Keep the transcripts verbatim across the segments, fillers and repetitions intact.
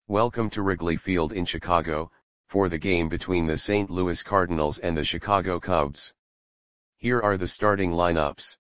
Welcome to Wrigley Field in Chicago, for the game between the Saint Louis Cardinals and the Chicago Cubs. Here are the starting lineups.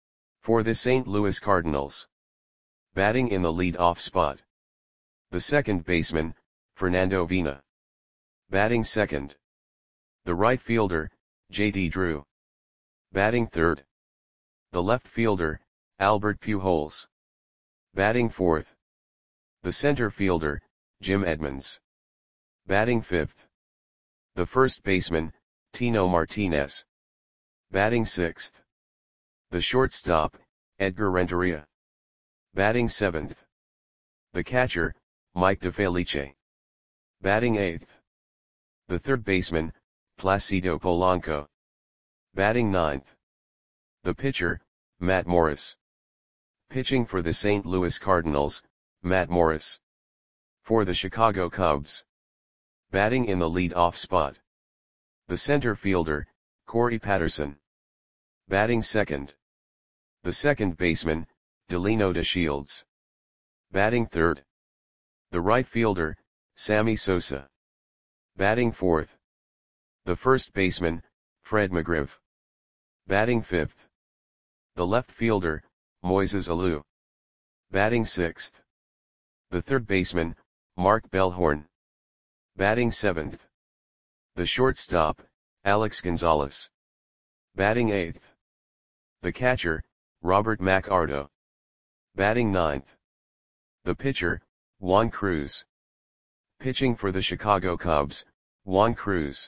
For the Saint Louis Cardinals. Batting in the lead-off spot. The second baseman, Fernando Vina. Batting second. The right fielder, J D Drew. Batting third. The left fielder, Albert Pujols. Batting fourth. The center fielder, Jim Edmonds. Batting fifth. The first baseman, Tino Martinez. Batting sixth. The shortstop, Edgar Renteria. Batting seventh. The catcher, Mike DeFelice. Batting eighth. The third baseman, Placido Polanco. Batting ninth. The pitcher, Matt Morris. Pitching for the Saint Louis Cardinals, Matt Morris. For the Chicago Cubs. Batting in the lead-off spot. The center fielder, Corey Patterson. Batting second. The second baseman, Delino DeShields. Batting third. The right fielder, Sammy Sosa. Batting fourth. The first baseman, Fred McGriff. Batting fifth. The left fielder, Moises Alou. Batting sixth. The third baseman, Mark Bellhorn. Batting seventh. The shortstop, Alex Gonzalez. Batting eighth. The catcher, Robert McArdo. Batting ninth. The pitcher, Juan Cruz. Pitching for the Chicago Cubs, Juan Cruz.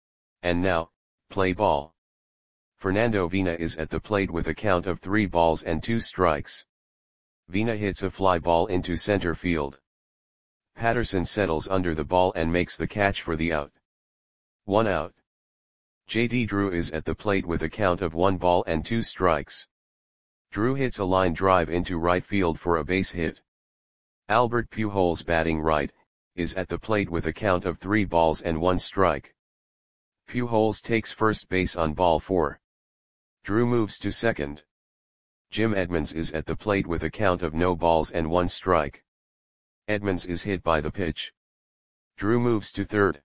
And now, play ball. Fernando Vina is at the plate with a count of three balls and two strikes. Vina hits a fly ball into center field. Patterson settles under the ball and makes the catch for the out. One out. J D Drew is at the plate with a count of one ball and two strikes. Drew hits a line drive into right field for a base hit. Albert Pujols, batting right, is at the plate with a count of three balls and one strike. Pujols takes first base on ball four. Drew moves to second. Jim Edmonds is at the plate with a count of no balls and one strike. Edmonds is hit by the pitch. Drew moves to third.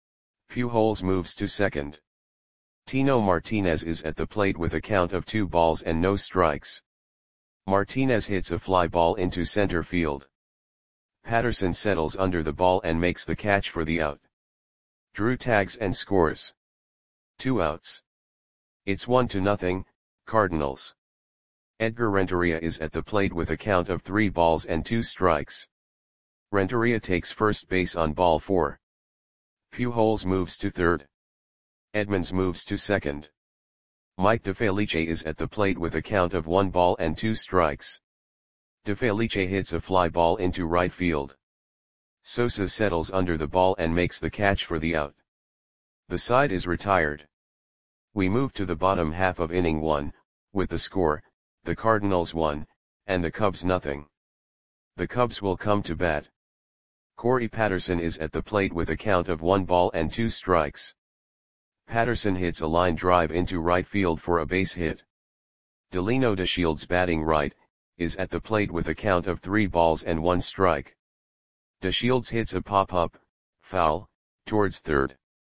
Pujols moves to second. Tino Martinez is at the plate with a count of two balls and no strikes. Martinez hits a fly ball into center field. Patterson settles under the ball and makes the catch for the out. Drew tags and scores. Two outs. It's one to nothing, Cardinals. Edgar Renteria is at the plate with a count of three balls and two strikes. Renteria takes first base on ball four. Pujols moves to third. Edmonds moves to second. Mike DeFelice is at the plate with a count of one ball and two strikes. DeFelice hits a fly ball into right field. Sosa settles under the ball and makes the catch for the out. The side is retired. We move to the bottom half of inning one, with the score, the Cardinals one, and the Cubs nothing. The Cubs will come to bat. Corey Patterson is at the plate with a count of one ball and two strikes. Patterson hits a line drive into right field for a base hit. Delino DeShields, batting right, is at the plate with a count of three balls and one strike. DeShields hits a pop-up, foul, towards third.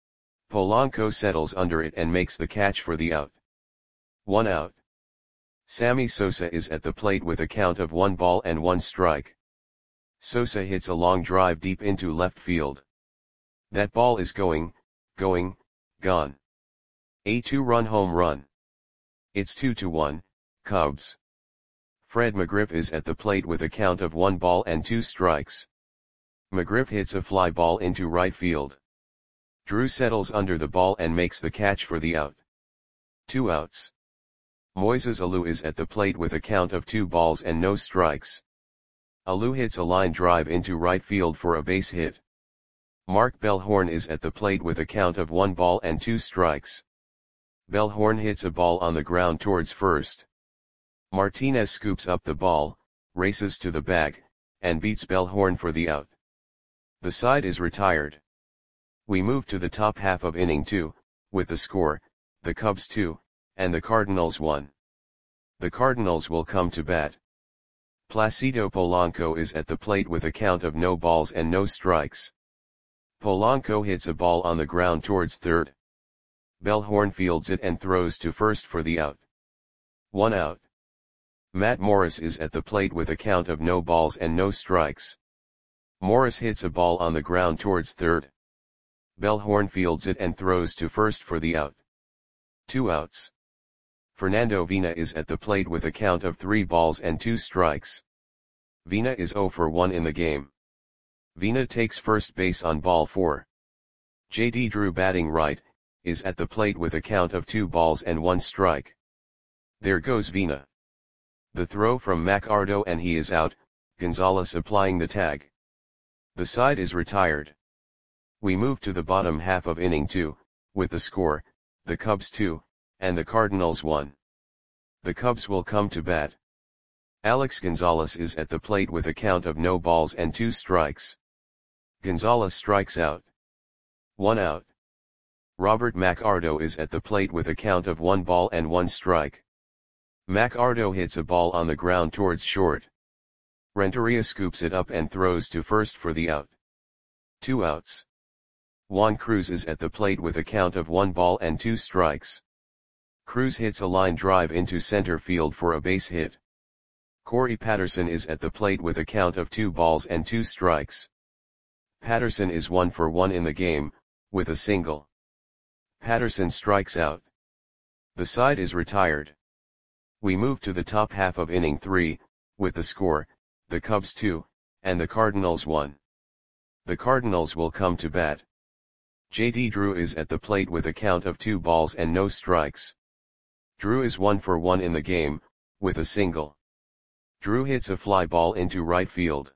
Polanco settles under it and makes the catch for the out. One out. Sammy Sosa is at the plate with a count of one ball and one strike. Sosa hits a long drive deep into left field. That ball is going, going, gone. A two-run home run. It's two to one, Cubs. Fred McGriff is at the plate with a count of one ball and two strikes. McGriff hits a fly ball into right field. Drew settles under the ball and makes the catch for the out. Two outs. Moises Alou is at the plate with a count of two balls and no strikes. Alou hits a line drive into right field for a base hit. Mark Bellhorn is at the plate with a count of one ball and two strikes. Bellhorn hits a ball on the ground towards first. Martinez scoops up the ball, races to the bag, and beats Bellhorn for the out. The side is retired. We move to the top half of inning two, with the score, the Cubs two, and the Cardinals one. The Cardinals will come to bat. Placido Polanco is at the plate with a count of no balls and no strikes. Polanco hits a ball on the ground towards third. Bellhorn fields it and throws to first for the out. One out. Matt Morris is at the plate with a count of no balls and no strikes. Morris hits a ball on the ground towards third. Bellhorn fields it and throws to first for the out. Two outs. Fernando Vina is at the plate with a count of three balls and two strikes. Vina is zero for one in the game. Vina takes first base on ball four. J D Drew, batting right, is at the plate with a count of two balls and one strike. There goes Vina. The throw from Macardo and he is out, Gonzalez applying the tag. The side is retired. We move to the bottom half of inning two, with the score, the Cubs two, and the Cardinals one. The Cubs will come to bat. Alex Gonzalez is at the plate with a count of no balls and two strikes. Gonzalez strikes out. One out. Robert Macardo is at the plate with a count of one ball and one strike. Macardo hits a ball on the ground towards short. Renteria scoops it up and throws to first for the out. Two outs. Juan Cruz is at the plate with a count of one ball and two strikes. Cruz hits a line drive into center field for a base hit. Corey Patterson is at the plate with a count of two balls and two strikes. Patterson is one for one in the game, with a single. Patterson strikes out. The side is retired. We move to the top half of inning three, with the score, the Cubs two, and the Cardinals one. The Cardinals will come to bat. J D Drew is at the plate with a count of two balls and no strikes. Drew is one for one in the game, with a single. Drew hits a fly ball into right field.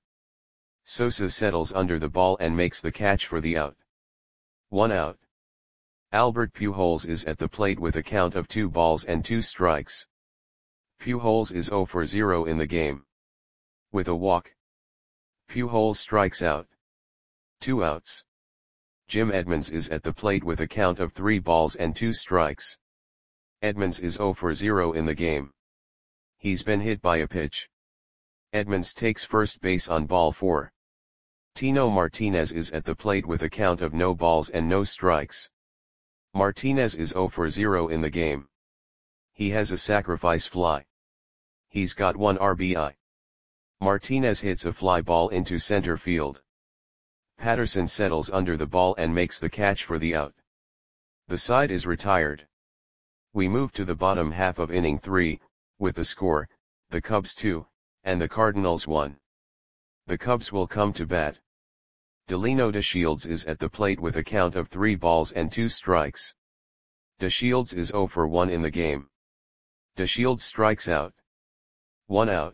Sosa settles under the ball and makes the catch for the out. One out. Albert Pujols is at the plate with a count of two balls and two strikes. Pujols is zero for zero in the game. With a walk. Pujols strikes out. Two outs. Jim Edmonds is at the plate with a count of three balls and two strikes. Edmonds is zero for zero in the game. He's been hit by a pitch. Edmonds takes first base on ball four. Tino Martinez is at the plate with a count of no balls and no strikes. Martinez is zero for zero in the game. He has a sacrifice fly. He's got one R B I. Martinez hits a fly ball into center field. Patterson settles under the ball and makes the catch for the out. The side is retired. We move to the bottom half of inning three, with the score, the Cubs two, and the Cardinals one. The Cubs will come to bat. Delino DeShields is at the plate with a count of three balls and two strikes. DeShields is zero for one in the game. DeShields strikes out. One out.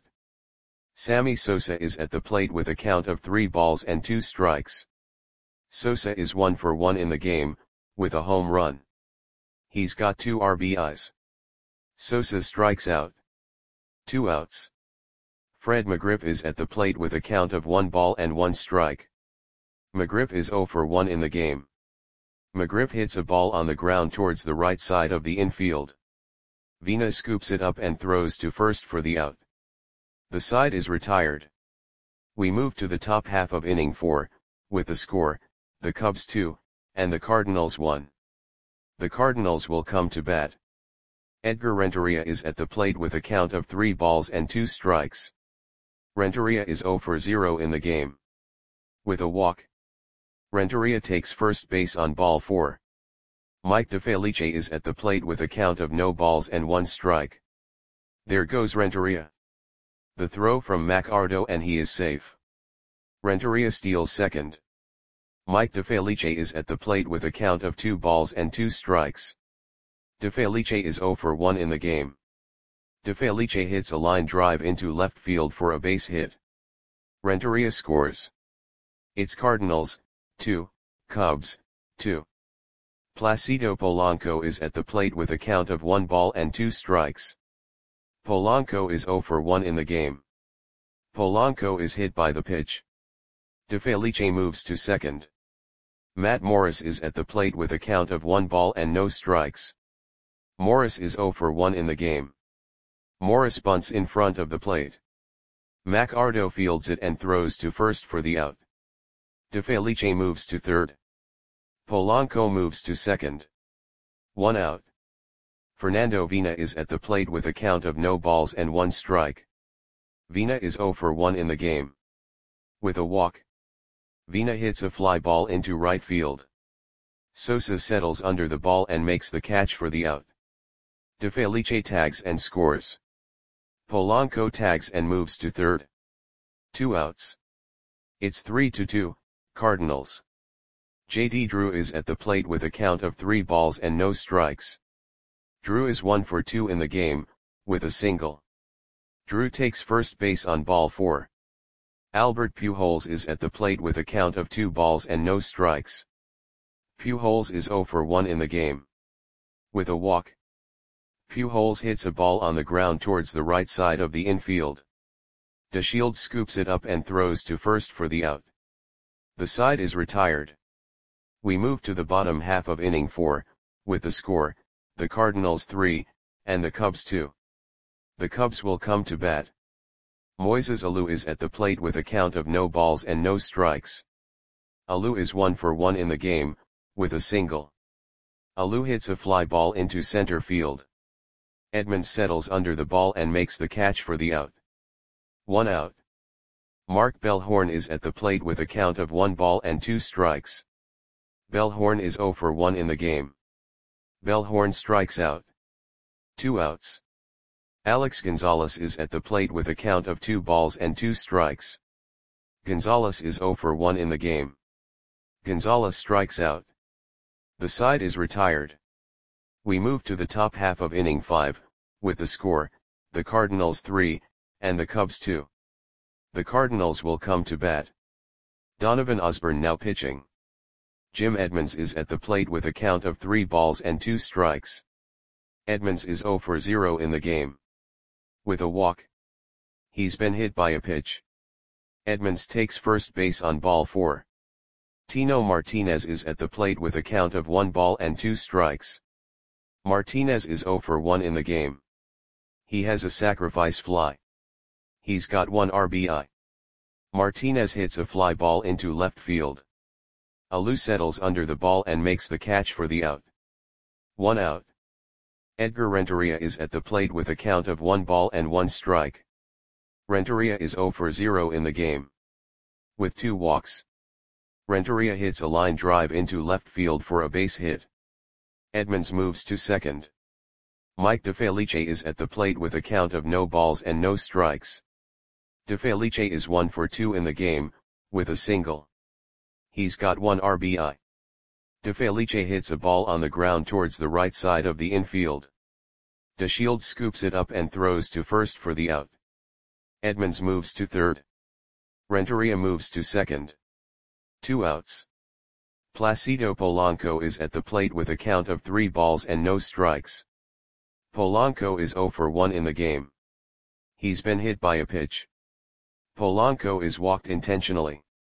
Sammy Sosa is at the plate with a count of three balls and two strikes. Sosa is one for one in the game, with a home run. He's got two R B Is. Sosa strikes out. Two outs. Fred McGriff is at the plate with a count of one ball and one strike. McGriff is zero for one in the game. McGriff hits a ball on the ground towards the right side of the infield. Vina scoops it up and throws to first for the out. The side is retired. We move to the top half of inning four, with the score, the Cubs two, and the Cardinals one. The Cardinals will come to bat. Edgar Renteria is at the plate with a count of three balls and two strikes. Renteria is zero for zero in the game. With a walk. Renteria takes first base on ball four. Mike DeFelice is at the plate with a count of no balls and one strike. There goes Renteria. The throw from Macardo and he is safe. Renteria steals second. Mike DeFelice is at the plate with a count of two balls and two strikes. DeFelice is zero for one in the game. DeFelice hits a line drive into left field for a base hit. Renteria scores. It's Cardinals, two, Cubs, two. Placido Polanco is at the plate with a count of one ball and two strikes. Polanco is zero for one in the game. Polanco is hit by the pitch. DeFelice moves to second. Matt Morris is at the plate with a count of one ball and no strikes. Morris is zero for one in the game. Morris bunts in front of the plate. McArdo fields it and throws to first for the out. De Felice moves to third. Polanco moves to second. One out. Fernando Vina is at the plate with a count of no balls and one strike. Vina is zero for one in the game. With a walk, Vina hits a fly ball into right field. Sosa settles under the ball and makes the catch for the out. De Felice tags and scores. Polanco tags and moves to third. Two outs. It's three to two, Cardinals. J D Drew is at the plate with a count of three balls and no strikes. Drew is one for two in the game, with a single. Drew takes first base on ball four. Albert Pujols is at the plate with a count of two balls and no strikes. Pujols is zero for one in the game. With a walk, Pujols hits a ball on the ground towards the right side of the infield. DeShields scoops it up and throws to first for the out. The side is retired. We move to the bottom half of inning four, with the score, the Cardinals three, and the Cubs two. The Cubs will come to bat. Moises Alou is at the plate with a count of no balls and no strikes. Alou is one for one in the game, with a single. Alou hits a fly ball into center field. Edmonds settles under the ball and makes the catch for the out. One out. Mark Bellhorn is at the plate with a count of one ball and two strikes. Bellhorn is zero for one in the game. Bellhorn strikes out. Two outs. Alex Gonzalez is at the plate with a count of two balls and two strikes. Gonzalez is zero for one in the game. Gonzalez strikes out. The side is retired. We move to the top half of inning five, with the score, the Cardinals three, and the Cubs two. The Cardinals will come to bat. Donovan Osborne now pitching. Jim Edmonds is at the plate with a count of three balls and two strikes. Edmonds is zero for zero in the game. With a walk, he's been hit by a pitch. Edmonds takes first base on ball four. Tino Martinez is at the plate with a count of one ball and two strikes. Martinez is zero for one in the game. He has a sacrifice fly. He's got one R B I. Martinez hits a fly ball into left field. Alou settles under the ball and makes the catch for the out. One out. Edgar Renteria is at the plate with a count of one ball and one strike. Renteria is zero for zero in the game. With two walks, Renteria hits a line drive into left field for a base hit. Edmonds moves to second. Mike DeFelice is at the plate with a count of no balls and no strikes. DeFelice is one for two in the game, with a single. He's got one R B I. DeFelice hits a ball on the ground towards the right side of the infield. DeShields scoops it up and throws to first for the out. Edmonds moves to third. Renteria moves to second. Two outs. Placido Polanco is at the plate with a count of three balls and no strikes. Polanco is zero for one in the game. He's been hit by a pitch. Polanco is walked intentionally.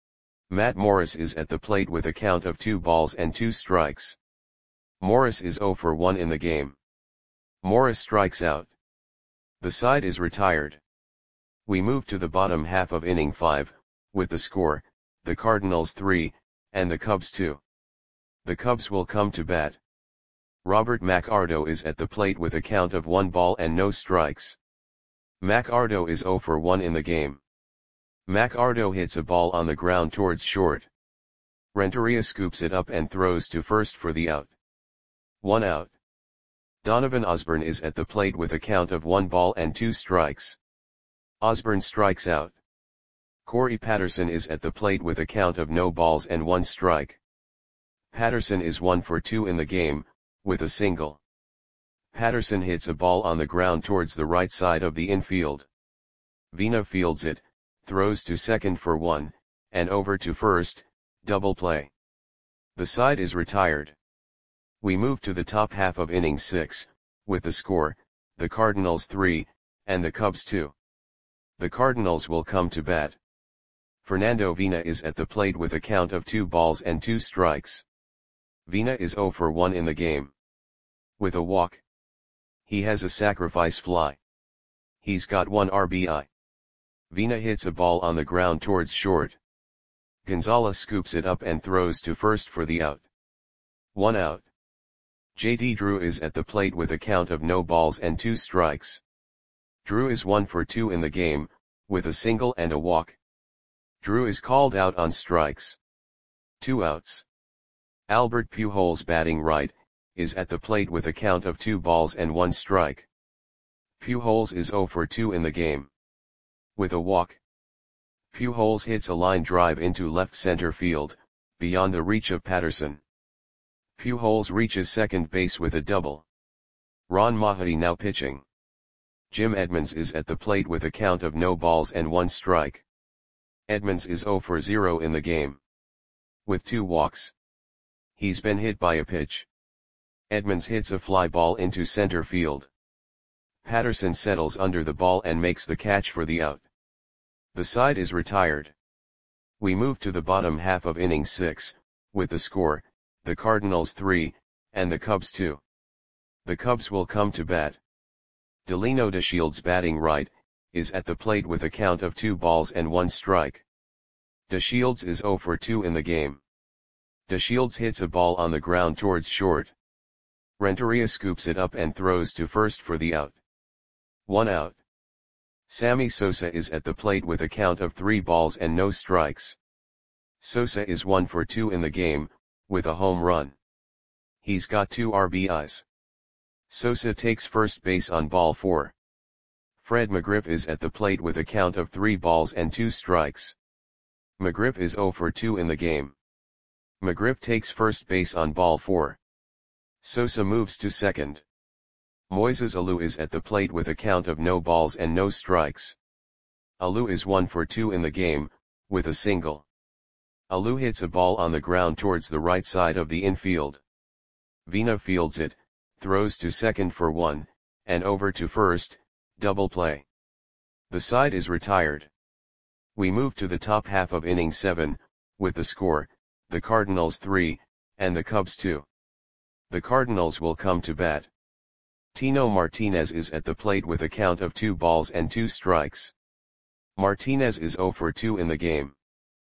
Matt Morris is at the plate with a count of two balls and two strikes. Morris is zero for one in the game. Morris strikes out. The side is retired. We move to the bottom half of inning five, with the score, the Cardinals three, and the Cubs two. The Cubs will come to bat. Robert McArdo is at the plate with a count of one ball and no strikes. McArdo is zero for one in the game. McArdo hits a ball on the ground towards short. Renteria scoops it up and throws to first for the out. One out. Donovan Osborne is at the plate with a count of one ball and two strikes. Osborne strikes out. Corey Patterson is at the plate with a count of no balls and one strike. Patterson is one for two in the game, with a single. Patterson hits a ball on the ground towards the right side of the infield. Vina fields it, throws to second for one, and over to first, double play. The side is retired. We move to the top half of inning six, with the score, the Cardinals three, and the Cubs two. The Cardinals will come to bat. Fernando Vina is at the plate with a count of two balls and two strikes. Vina is zero for one in the game. With a walk, he has a sacrifice fly. He's got one R B I. Vina hits a ball on the ground towards short. Gonzalez scoops it up and throws to first for the out. One out. J T Drew is at the plate with a count of no balls and two strikes. Drew is one for two in the game, with a single and a walk. Drew is called out on strikes. Two outs. Albert Pujols, batting right, is at the plate with a count of two balls and one strike. Pujols is zero for two in the game. With a walk. Pujols hits a line drive into left center field, beyond the reach of Patterson. Pujols reaches second base with a double. Ron Mahardy now pitching. Jim Edmonds is at the plate with a count of no balls and one strike. Edmonds is zero for zero in the game. With two walks. He's been hit by a pitch. Edmonds hits a fly ball into center field. Patterson settles under the ball and makes the catch for the out. The side is retired. We move to the bottom half of inning six, with the score, the Cardinals three, and the Cubs two. The Cubs will come to bat. Delino DeShields, batting right, is at the plate with a count of two balls and one strike. DeShields is zero for two in the game. DeShields hits a ball on the ground towards short. Renteria scoops it up and throws to first for the out. One out. Sammy Sosa is at the plate with a count of three balls and no strikes. Sosa is one for two in the game, with a home run. He's got two R B Is. Sosa takes first base on ball four. Fred McGriff is at the plate with a count of three balls and two strikes. McGriff is zero for two in the game. McGriff takes first base on ball four. Sosa moves to second. Moises Alou is at the plate with a count of no balls and no strikes. Alou is one for two in the game, with a single. Alou hits a ball on the ground towards the right side of the infield. Vina fields it, throws to second for one, and over to first, double play. The side is retired. We move to the top half of inning seven, with the score, the Cardinals three, and the Cubs two. The Cardinals will come to bat. Tino Martinez is at the plate with a count of two balls and two strikes. Martinez is zero for two in the game.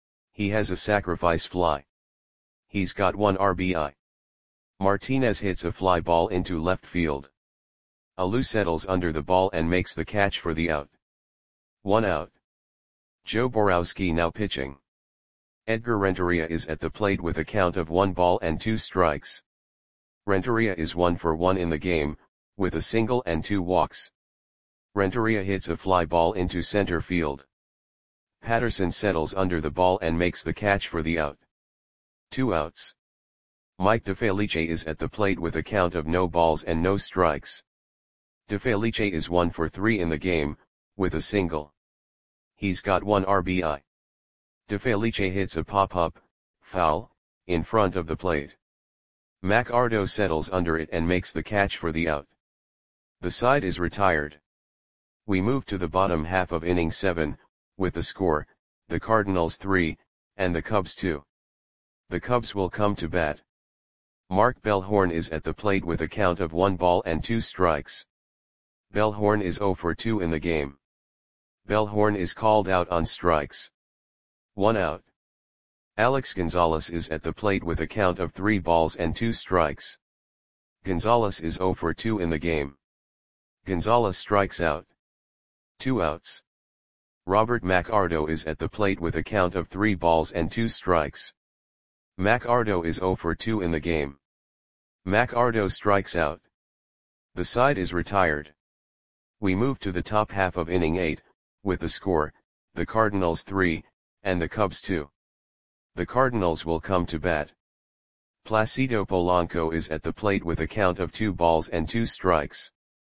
He has a sacrifice fly. He's got one R B I. Martinez hits a fly ball into left field. Alou settles under the ball and makes the catch for the out. One out. Joe Borowski now pitching. Edgar Renteria is at the plate with a count of one ball and two strikes. Renteria is one for one in the game, with a single and two walks. Renteria hits a fly ball into center field. Patterson settles under the ball and makes the catch for the out. Two outs. Mike DeFelice is at the plate with a count of no balls and no strikes. DeFelice is one for three in the game, with a single. He's got one R B I. DeFelice hits a pop-up, foul, in front of the plate. Mac Ardo settles under it and makes the catch for the out. The side is retired. We move to the bottom half of inning seven, with the score, the Cardinals three, and the Cubs two. The Cubs will come to bat. Mark Bellhorn is at the plate with a count of one ball and two strikes. Bellhorn is zero for two in the game. Bellhorn is called out on strikes. One out. Alex Gonzalez is at the plate with a count of three balls and two strikes. Gonzalez is zero for two in the game. Gonzalez strikes out. Two outs. Robert MacArdo is at the plate with a count of three balls and two strikes. MacArdo is zero for two in the game. MacArdo strikes out. The side is retired. We move to the top half of inning eight, with the score, the Cardinals three, and the Cubs two. The Cardinals will come to bat. Placido Polanco is at the plate with a count of two balls and two strikes.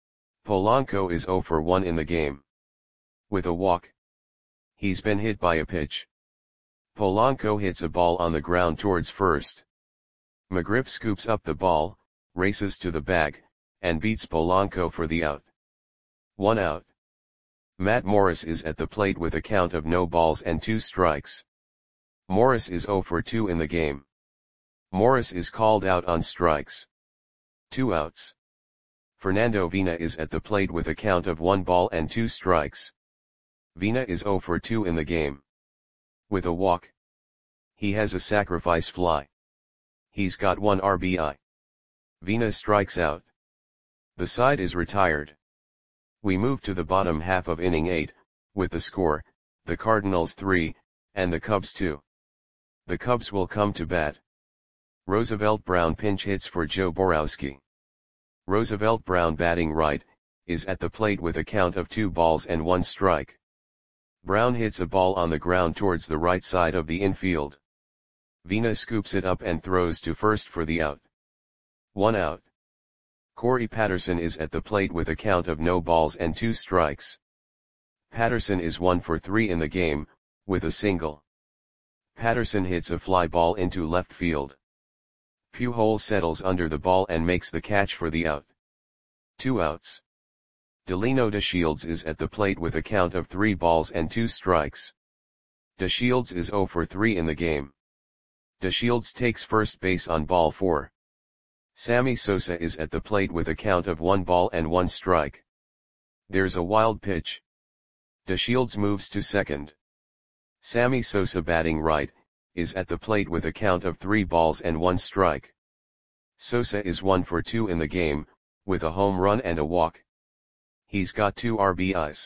Polanco is zero for one in the game. With a walk. He's been hit by a pitch. Polanco hits a ball on the ground towards first. McGriff scoops up the ball, races to the bag, and beats Polanco for the out. One out. Matt Morris is at the plate with a count of no balls and two strikes. Morris is zero for two in the game. Morris is called out on strikes. Two outs. Fernando Vina is at the plate with a count of one ball and two strikes. Vina is zero for two in the game. With a walk. He has a sacrifice fly. He's got one R B I. Vina strikes out. The side is retired. We move to the bottom half of inning eight, with the score, the Cardinals three, and the Cubs two. The Cubs will come to bat. Roosevelt Brown pinch hits for Joe Borowski. Roosevelt Brown, batting right, is at the plate with a count of two balls and one strike. Brown hits a ball on the ground towards the right side of the infield. Vina scoops it up and throws to first for the out. One out. Corey Patterson is at the plate with a count of no balls and two strikes. Patterson is one for three in the game, with a single. Patterson hits a fly ball into left field. Pujols settles under the ball and makes the catch for the out. Two outs. Delino DeShields is at the plate with a count of three balls and two strikes. DeShields is zero for three in the game. DeShields takes first base on ball four. Sammy Sosa is at the plate with a count of one ball and one strike. There's a wild pitch. DeShields moves to second. Sammy Sosa, batting right, is at the plate with a count of three balls and one strike. Sosa is one for two in the game, with a home run and a walk. He's got two R B Is.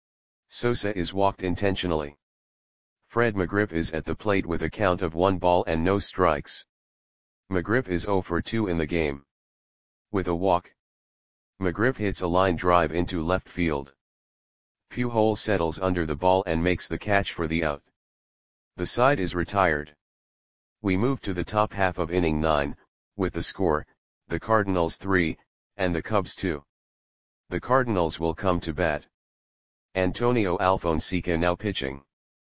Sosa is walked intentionally. Fred McGriff is at the plate with a count of one ball and no strikes. McGriff is zero for two in the game. With a walk. McGriff hits a line drive into left field. Pujols settles under the ball and makes the catch for the out. The side is retired. We move to the top half of inning nine, with the score, the Cardinals three, and the Cubs two. The Cardinals will come to bat. Antonio Alfonseca now pitching.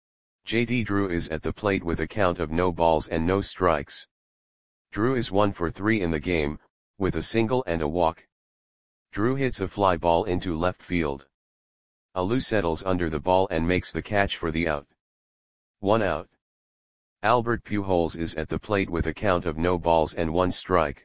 J D Drew is at the plate with a count of no balls and no strikes. Drew is one for three in the game, with a single and a walk. Drew hits a fly ball into left field. Alou settles under the ball and makes the catch for the out. One out. Albert Pujols is at the plate with a count of no balls and one strike.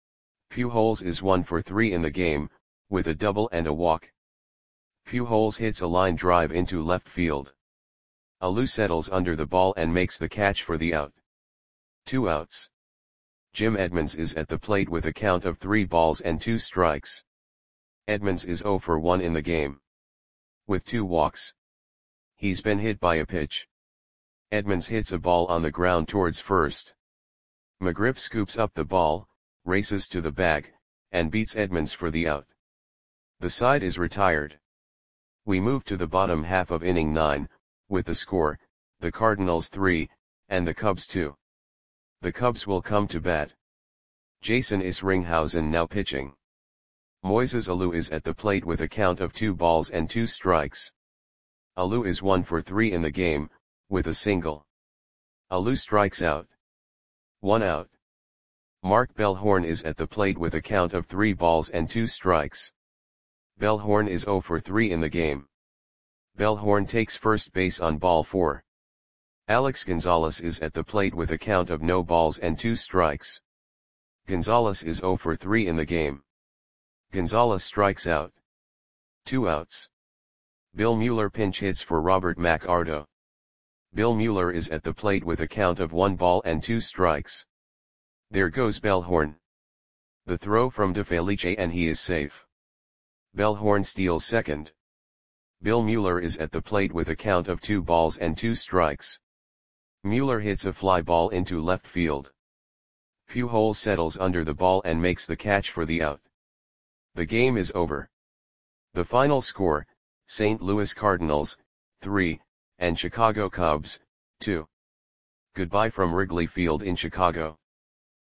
Pujols is one for three in the game, with a double and a walk. Pujols hits a line drive into left field. Alou settles under the ball and makes the catch for the out. Two outs. Jim Edmonds is at the plate with a count of three balls and two strikes. Edmonds is zero for one in the game. With two walks. He's been hit by a pitch. Edmonds hits a ball on the ground towards first. McGriff scoops up the ball, races to the bag, and beats Edmonds for the out. The side is retired. We move to the bottom half of inning nine, with the score, the Cardinals three, and the Cubs two. The Cubs will come to bat. Jason Isringhausen now pitching. Moises Alou is at the plate with a count of two balls and two strikes. Alou is one for three in the game, with a single. Alou strikes out. One out. Mark Bellhorn is at the plate with a count of three balls and two strikes. Bellhorn is zero for three in the game. Bellhorn takes first base on ball four. Alex Gonzalez is at the plate with a count of no balls and two strikes. Gonzalez is zero for three in the game. Gonzalez strikes out. Two outs. Bill Mueller pinch hits for Robert McArdo. Bill Mueller is at the plate with a count of one ball and two strikes. There goes Bellhorn. The throw from DeFelice and he is safe. Bellhorn steals second. Bill Mueller is at the plate with a count of two balls and two strikes. Mueller hits a fly ball into left field. Pujols settles under the ball and makes the catch for the out. The game is over. The final score, Saint Louis Cardinals, three, and Chicago Cubs, two. Goodbye from Wrigley Field in Chicago.